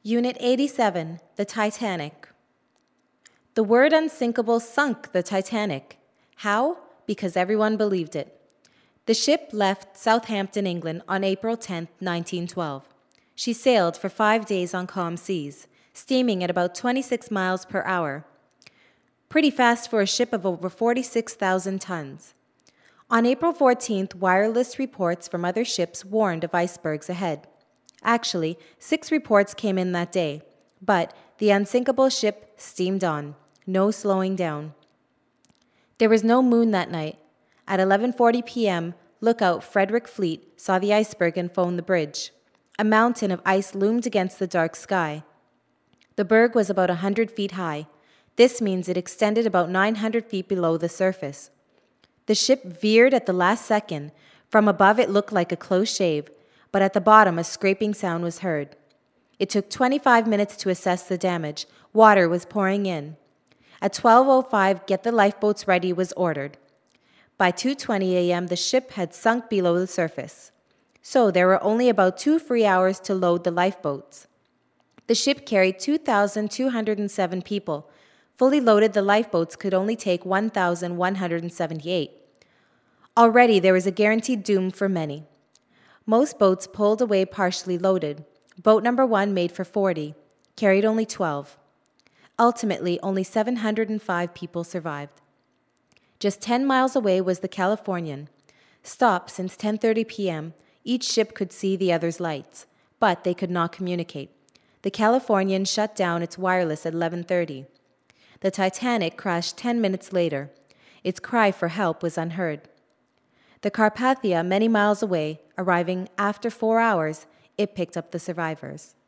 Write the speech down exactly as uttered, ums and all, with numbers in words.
Unit eighty-seven, the Titanic. The word unsinkable sunk the Titanic. How? Because everyone believed it. The ship left Southampton, England on April tenth, nineteen twelve. She sailed for five days on calm seas, steaming at about twenty-six miles per hour. Pretty fast for a ship of over forty-six thousand tons. On April fourteenth, wireless reports from other ships warned of icebergs ahead. Actually, six reports came in that day, but the unsinkable ship steamed on, no slowing down. There was no moon that night. At eleven forty p.m., lookout Frederick Fleet saw the iceberg and phoned the bridge. A mountain of ice loomed against the dark sky. The berg was about one hundred feet high. This means it extended about nine hundred feet below the surface. The ship veered at the last second. From above it looked like a close shave, but at the bottom a scraping sound was heard. It took twenty-five minutes to assess the damage. Water was pouring in. At twelve oh five, get the lifeboats ready was ordered. By two twenty a.m., the ship had sunk below the surface. So there were only about two free hours to load the lifeboats. The ship carried two thousand two hundred seven people. Fully loaded, the lifeboats could only take one thousand one hundred seventy-eight. Already there was a guaranteed doom for many. Most boats pulled away partially loaded. Boat number one made for forty, carried only twelve. Ultimately, only seven hundred five people survived. Just ten miles away was the Californian. Stopped since ten thirty p.m., each ship could see the other's lights, but they could not communicate. The Californian shut down its wireless at eleven thirty. The Titanic crashed ten minutes later. Its cry for help was unheard. The Carpathia, many miles away, arriving after four hours, it picked up the survivors.